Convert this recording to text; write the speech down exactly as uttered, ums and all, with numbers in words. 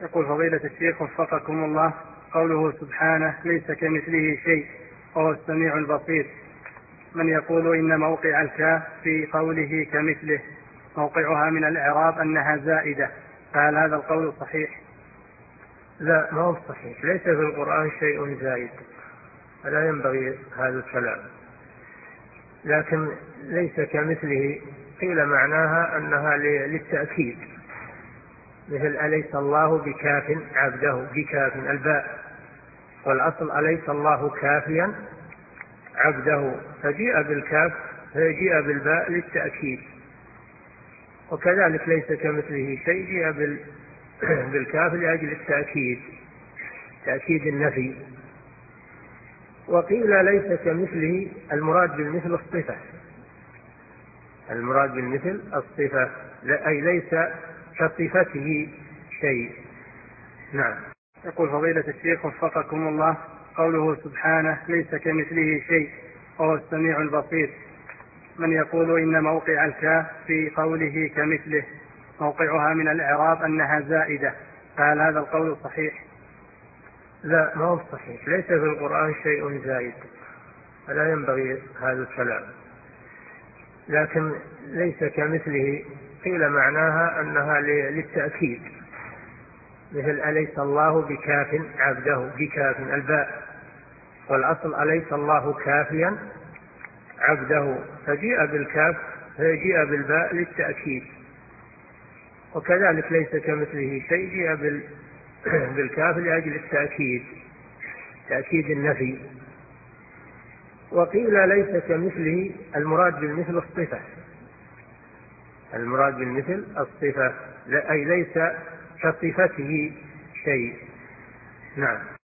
يقول فضيلة الشيخ وفقكم الله، قوله سبحانه ليس كمثله شيء وهو السميع البصير، من يقول إن موقع الكاف في قوله كمثله موقعها من الإعراب أنها زائدة، فهل هذا القول صحيح؟ لا، ما هو صحيح، ليس في القرآن شيء زائد، فلا ينبغي هذا الكلام. لكن ليس كمثله قيل معناها أنها للتأكيد، مثل أليس الله بكاف عبده، بكاف الباء، والأصل أليس الله كافيا عبده، فجيء بالكاف فجيء بالباء للتأكيد. وكذلك ليس كمثله شيء جيء بالكاف لأجل التأكيد، تأكيد النفي. وقيل ليس كمثله المراد بالمثل الصفة، المراد بالمثل الصفة، أي ليس كصفته شيء. نعم. يقول فضيلة الشيخ وفقكم الله، قوله سبحانه ليس كمثله شيء وهو السميع البصير، من يقول إن موقع الكاف في قوله كمثله موقعها من الإعراب أنها زائدة، فهل هذا القول صحيح؟ لا، ما هو صحيح، ليس في القرآن شيء زائد، فلا ينبغي هذا الكلام. لكن ليس كمثله قيل معناها أنها للتأكيد، مثل أليس الله بكاف عبده، بكاف الباء، والأصل أليس الله كافيا عبده، فجيء بالكاف فجيء بالباء للتأكيد. وكذلك ليس كمثله شيء جيء بالكاف لأجل التأكيد، تأكيد النفي. وقيل ليس كمثله المراد بالمثل الصفة، المراد بالمثل الصفة، أي ليس كصفته شيء. نعم.